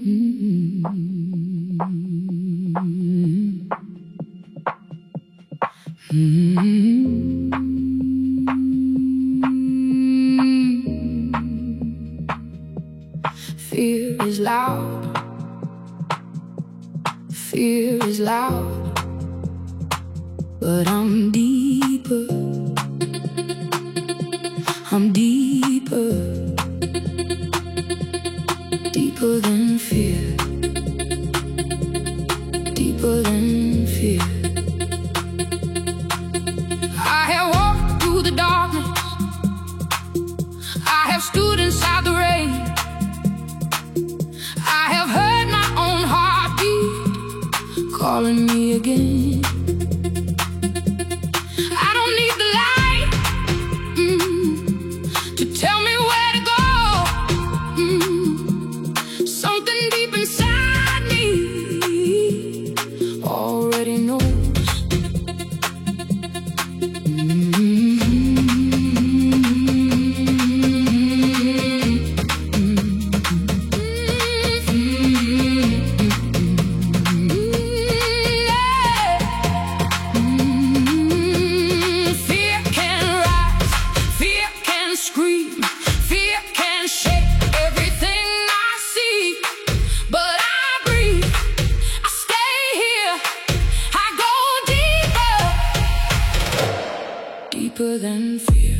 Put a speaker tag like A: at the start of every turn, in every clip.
A: Fear is loud, fear is loud, but I'm deeper, I'm deeper, deeper than fear, deeper than fear. I have walked through the darkness, I have stood inside the rain, I have heard my own heartbeat calling me again. I don't need the light to tell me where to go. Something deep inside me already knows. Deeper than fear.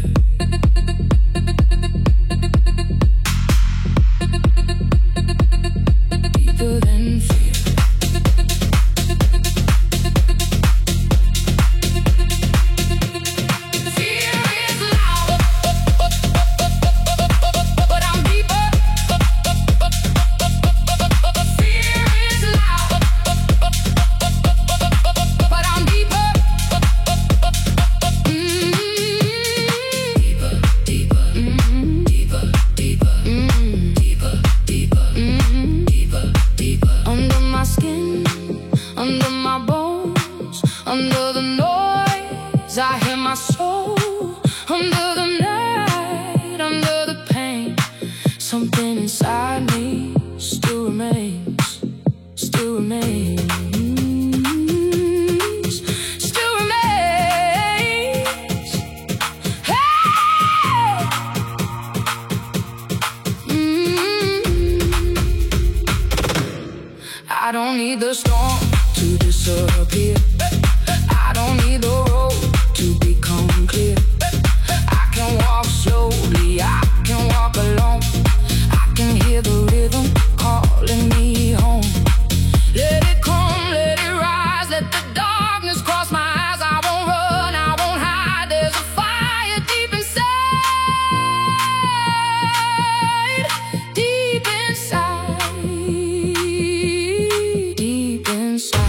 A: Deeper than fear. Fear is loud, but I'm deeper. Fear is loud, but I'm deeper. Under my bones, under the noise, I hear my soul. Under the night, under the pain, something inside me still remains, still remains, still remains. Hey! I don't need the storm to disappear. I don't need the road to become clear. I can walk slowly, I can walk alone. I can hear the rhythm calling me home. Let it come, let it rise, let the darkness cross my eyes. I won't run, I won't hide. There's a fire deep inside, deep inside, deep inside.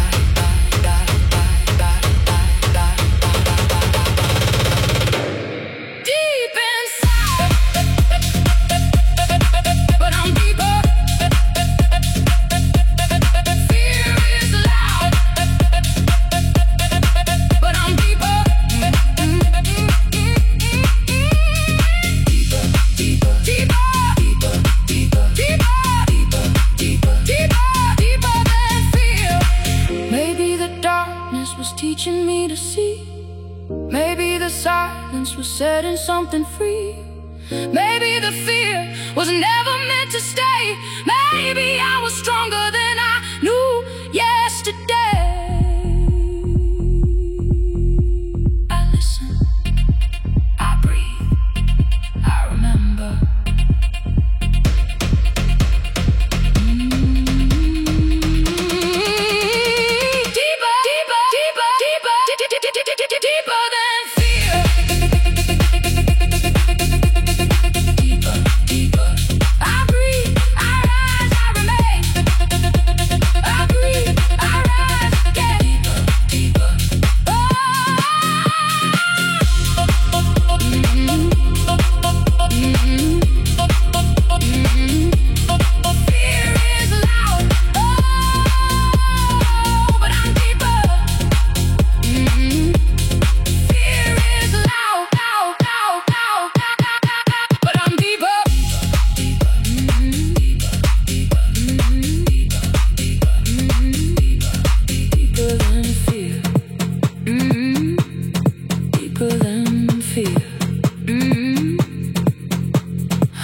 A: Was teaching me to see. Maybe the silence was setting something free. Maybe the fear was never meant to stay. Maybe I was stronger than I knew yesterday. I listen, I breathe, I remember. Deeper than fear. Deeper, deeper. I breathe, I rise, I remain.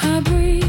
A: I breathe.